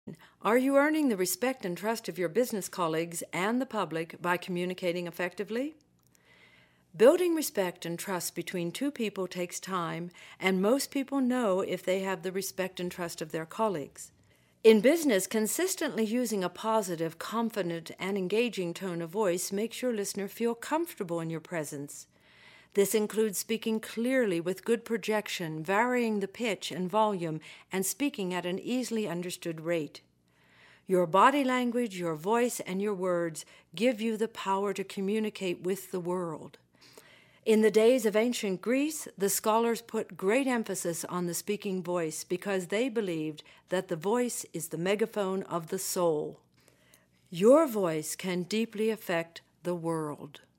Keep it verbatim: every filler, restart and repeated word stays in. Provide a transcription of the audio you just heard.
Are you earning the respect and trust of your business colleagues and the public by communicating effectively? Building respect and trust between two people takes time, and most people know if they have the respect and trust of their colleagues. In business, consistently using a positive, confident, and engaging tone of voice makes your listener feel comfortable in your presence. This includes speaking clearly with good projection, varying the pitch and volume, and speaking at an easily understood rate. Your body language, your voice, and your words give you the power to communicate with the world. In the days of ancient Greece, the scholars put great emphasis on the speaking voice because they believed that the voice is the megaphone of the soul. Your voice can deeply affect the world.